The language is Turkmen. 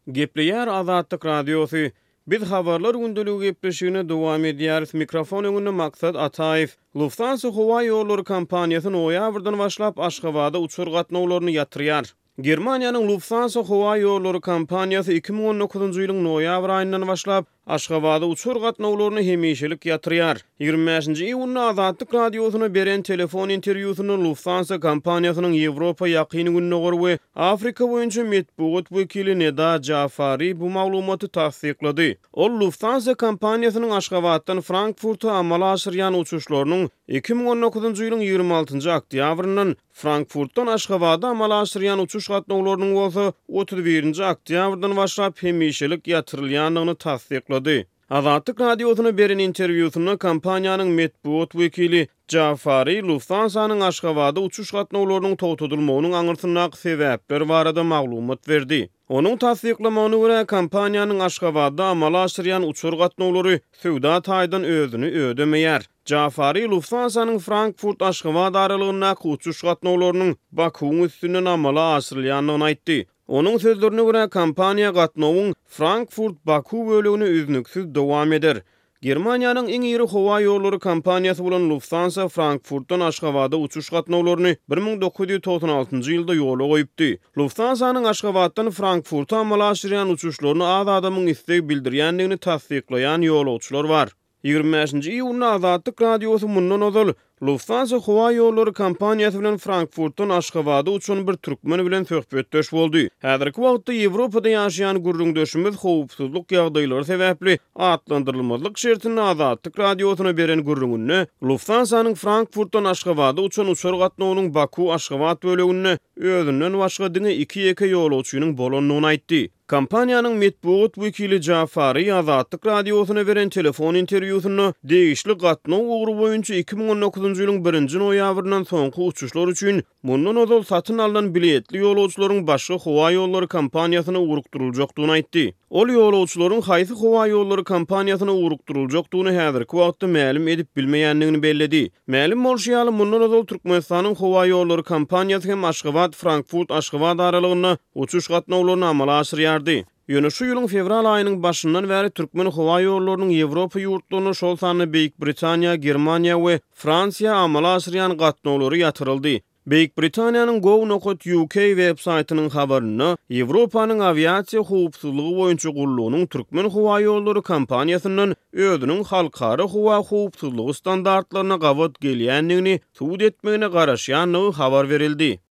Gepleýär Azatlyk Radiosu. Biz habarlar gündüligi gepleşigine dowam edýäris. Mikrofon öňünde Maksat Ataýew. Lufthansa howa ýollary kompaniýasyny noýabrdan başlap Aşgabatda uçur gatnawlaryny ýatyrýar. Germaniýanyň Lufthansa howa ýollary kompaniýasy 2019-njy ýylyň noýabr aýyndan başlap Aşgabatda uçur gatnawlaryny hemişelik ýatyrýar. 25-nji iýunda Azatlyk Radiosyna beren telefon interwýusyny Lufthansa kompaniýasynyň Ýewropa ýakyny gününe gorby Afrika boýunça medpuat wekili Neda Jafari bu maglumaty tasdiklady. Ol Lufthansa kompaniýasynyň Aşgabatdan Frankfurta amala aşyrýan uçuşlarynyň 2019-njy ýylyň 26-njy oktýabryndan Frankfurtdan Aşgabatda amala aşyrýan uçuş gatnawlarynyň bolsa 31-nji oktýabrdan başlap hemişelik ýatyrylýanlygyny tasdiklady. Azatlyk Radiosyna beren interwýusyna kompaniýanyň medpuat wekili Jafari Lufthansa'nın Aşgabatda uçuş gatnawlarynyň togtadylmagynyň aňyrtyndaky sebäpleri barada maglumat berdi. Onun tasdiklamagyna görä kompaniýanyň Aşgabatda amala aşyrýan uçur gatnawlary söwda taýdan özüni ödemeýär. Jafari Lufthansa'nın Frankfurt Aşgabat aralygyndaky uçuş gatnawlarynyň Bakuň üstünden amala aşyrylýanlygyny aýtdy. Onun sözlerine göre kompaniya gatnawyň Frankfurt Baku bölügini üznüksiz dowam eder. Germaniýanyň iň iri howa ýollary kompaniýasy bolan Lufthansa Frankfurtdan Aşgabatda uçuş gatnawlaryny 1996-njy ýylda ýola goýupdy. Lufthansa'nın Aşgabatdan Frankfurta amala aşyrýan uçuşlaryny az adamyň istek bildirýändigini tasdiklaýan ýolagçylar bar. 25-nji iýunda Azatlyk Radiosy mundan ozal Lufthansa howa ýollary kompaniýasy bilen Frankfurtdan Aşgabatda uçan bir türkmen bilen söhbetdeş boldy. Häzirki wagtda Ýewropada ýaşaýan gürrüňdeşimiz howpsuzlyk ýagdaýlary sebäpli atlandyrylmazlyk şertini Azatlyk Radiosyna beren gürrüňine Lufthansa'nın Frankfurtdan Aşgabatda uçan uçur gatnawynyň Baku Aşgabat bölügine özünden başga diňe 2 ýolagçynyň bolanlygyny aýtdy. Kompaniýanyň medpuat wekili Jafari Azatlyk Radiosyna beren telefon interwýusyny degişli gatnaw ugry boýunça 2019-njy ýylyň 1-nji noýabryndan soňky uçuşlar üçin mundan ozal satyn alynan biletli ýolagçylaryň başga howa ýollary kompaniýasyna urukturuljakdygyny aýtdy. Ol ýolagçylaryň haýsy howa ýollary kompaniýasyna urukturuljakdygyny häzirki wagtda ma'lum edip bilmeýändigini belledi. Ma'lum bolşýaly mundan ozal Türkmenistanyň howa ýollary kompaniýasy hem Aşgabat Frankfurt Aşgabat aralygyna uçuş gatnawlaryny amala aşyrýardy. Ýöne şu ýylyň fevral aýynyň başyndan bäri türkmen howa ýollarynyň Ýewropa ýurtlaryna şol sany Beýik Britaniýa, Germaniýa we Fransiýa amala aşyrýan gatnawlary ýatyryldy. Beýik Britaniýanyň Go.uk websaýtynyň habaryna Ýewropanyň aviasiýa howpsuzlygy boýunça gullugynyň türkmen howa ýollary kompaniýasynyň özüniň halkara howa howpsuzlygy standartlaryna gawat gelýändigini suwd etmegine garaşýanlygy habar berildi.